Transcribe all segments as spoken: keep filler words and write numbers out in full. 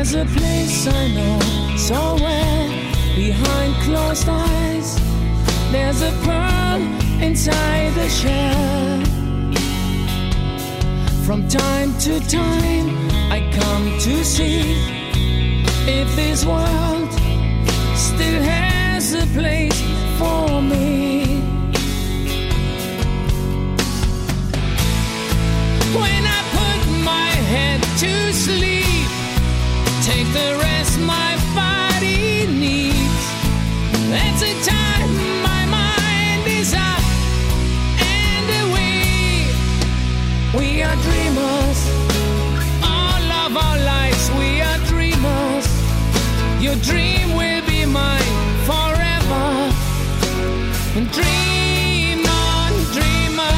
There's a place I know so well, behind closed eyes. There's a pearl inside the shell. From time to time I come to see if this world still has a place for me. When I put my head to sleep, take the rest my body needs. That's the time my mind is up and away. We are dreamers, all of our lives we are dreamers. Your dream will be mine forever. Dream on, dreamer.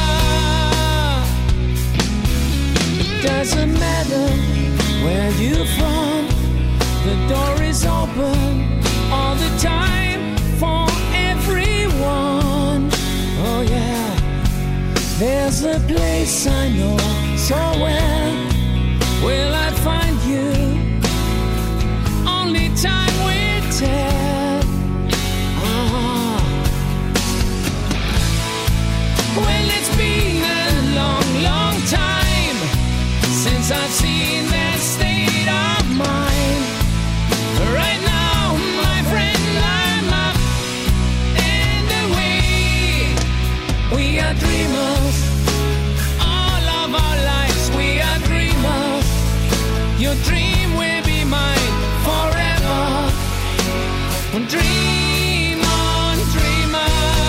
Doesn't matter where you're from, the door is open all the time for everyone. Oh yeah, there's a place I know so well. Will I find you? Only time will tell. Ah. Well, it's been a long, long time since I've seen that state of mind. Right now, my friend, I'm up and away. We are dreamers, all of our lives we are dreamers. Your dream will be mine forever. Dream on, dreamer.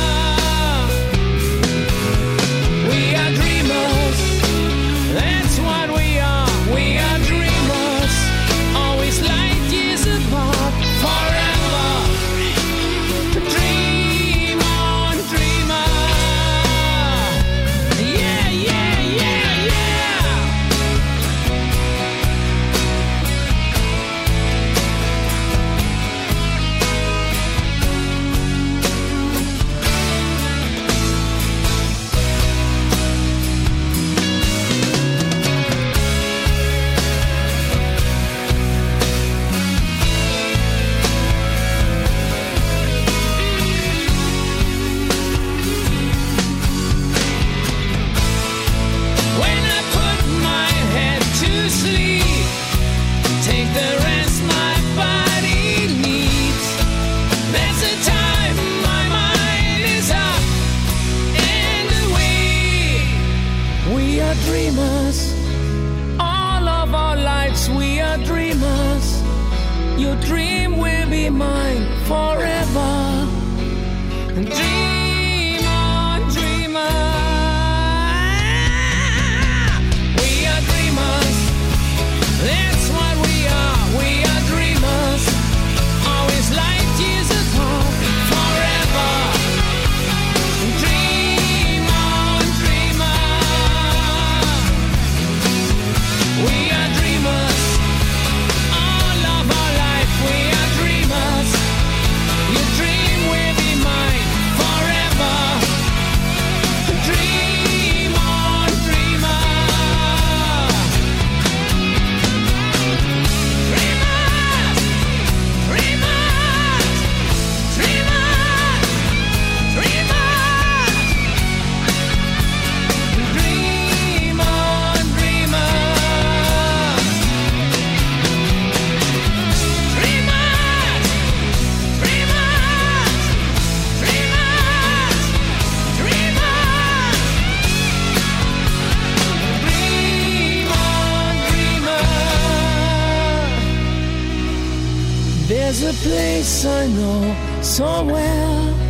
We are dreamers, that's what we are. We are dreamers, always light years apart, forever. Dream on, dreamer. Yeah, yeah, yeah, yeah. When I put my head to sleep, take the rest my body needs. That's the time my mind is up and away. We are dreamers, all of our lives we are dreamers. Your dream will be mine forever. Dream on, dreamer. We are dreamers, that's what we are. We are dreamers, always light years apart, forever. Dream on, dreamer. We are dreamers, all of our life we are dreamers. Your dream will be mine forever. Dream on, dreamer. Dreamers, dreamers, dreamers, dreamers. Dream on, dreamer. Dreamers, dreamers, dreamers, dreamers. Dream on, dreamer. There's a place I know so well,